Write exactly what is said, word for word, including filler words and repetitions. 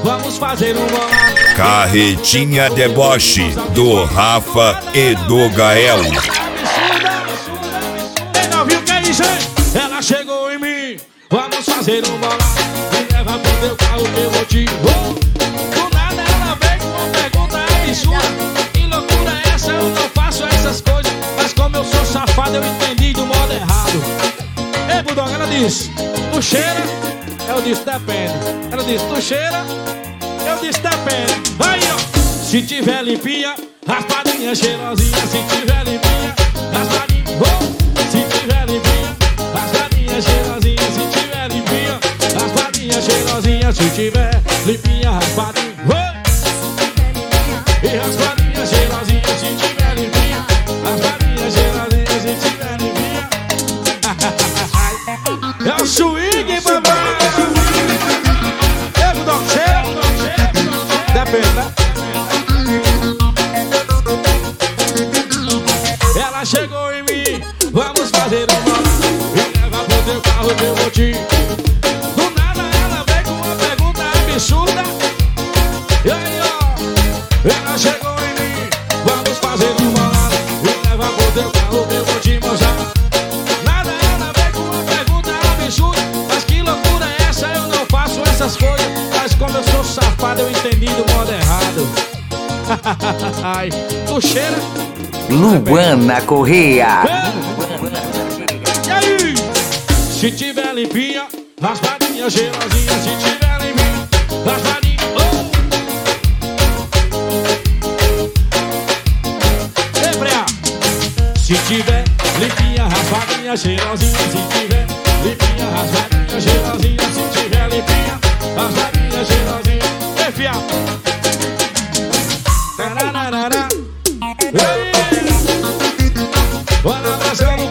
vamos fazer um bolado. Carretinha Deboche, do Rafa e do Gael. Quem não viu que é isso, hein? Ela chegou em mim, vamos fazer um bolado. Me leva pro teu carro que eu vou te vou. Do nada ela vem com uma pergunta absurda. Que loucura é essa? Eu não faço essas coisas. Mas como eu sou safado, eu entendi do modo errado. Ei, Bulldog, ela disse, tu cheira? Eu disse, depende. Ela disse, tu cheira? Eu disse, depende. Aí, ó. Se tiver limpinha, raspadinha, cheirosinha. Se tiver limpinha, raspadinha. Oh. Se tiver limpinha, raspadinha, cheirosinha. Se tiver limpinha, raspadinha, cheirosinha. Se tiver limpinha, raspadinha. Oh. E raspadinha, cheirosinha. Se tiver limpinha, raspadinha, cheirosinha. Se tiver limpinha. É o swing, papai. É o Doc Cheira. Depende, né? Ela chegou em mim, vamos fazer um bolado. Me leva pro teu carro que eu vou te. Do nada ela vem com uma pergunta absurda. E aí, ó. Ela chegou em mim, vamos fazer um bolado. Me leva pro teu carro que eu vou te mostrar. Nada ela vem com uma pergunta absurda. Mas que loucura é essa? Eu não faço essas coisas. Mas como eu sou safado, eu entendi do modo errado. Ai, tu cheira? Luana Correia. E aí? Se tiver limpinha, raspadinha, cheirosinha. Se tiver limpinha, raspadinha. Oh. Ei, Brea. Se tiver limpinha, raspadinha, cheirosinha. Se tiver limpinha, raspadinha, cheirosinha. Se tiver limpinha, raspadinha, cheirosinha. Ei, fiel. Tararara. Ei. Bora abraçando